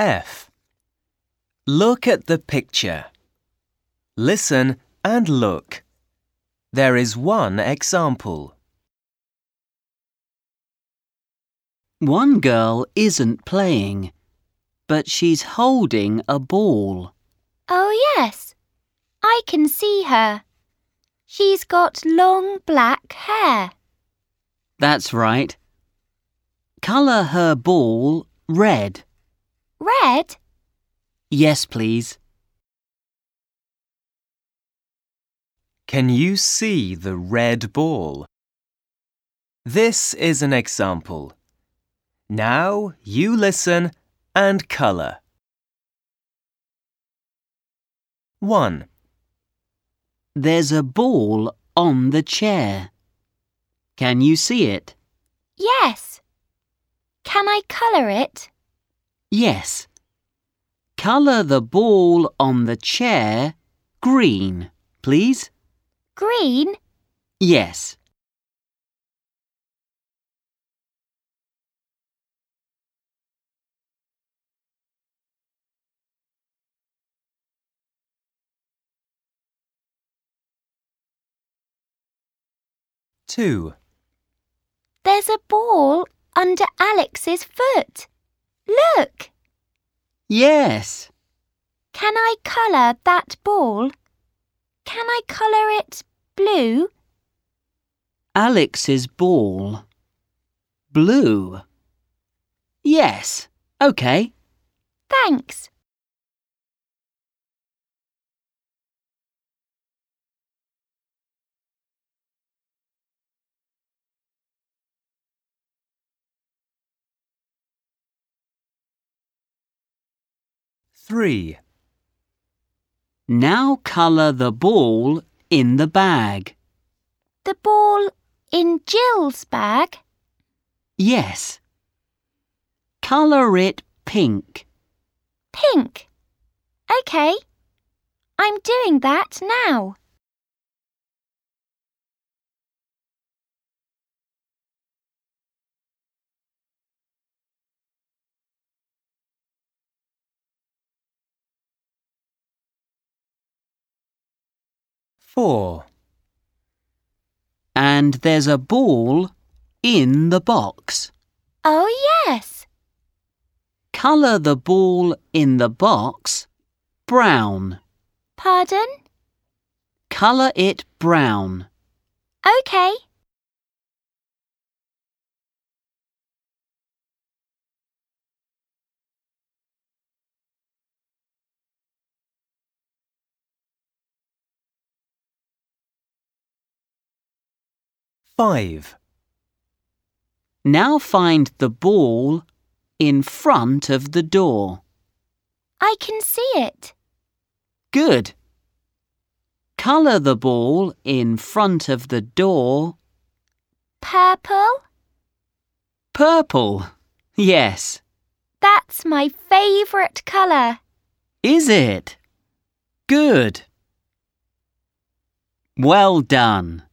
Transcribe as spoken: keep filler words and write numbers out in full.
F. Look at the picture. Listen and look. There is one example. One girl isn't playing, but she's holding a ball. Oh yes, I can see her. She's got long black hair. That's right. Colour her ball red. Red? Yes, please. Can you see the red ball? This is an example. Now you listen and colour. one. There's a ball on the chair. Can you see it? Yes. Can I colour it? Yes. Colour the ball on the chair green, please. Green? Yes. two. There's a ball under Alex's foot. Look! Yes. Can I colour that ball? Can I colour it blue? Alex's ball. Blue. Yes. OK. Thanks. three. Now colour the ball in the bag. The ball in Jill's bag? Yes. Colour it pink. Pink. OK. I'm doing that now. four. And there's a ball in the box. Oh, yes. Colour the ball in the box brown. Pardon? Colour it brown. OK. five. Now find the ball in front of the door. I can see it. Good. Colour the ball in front of the door Purple? purple. Yes. That's my favourite colour. Is it? Good. Well done.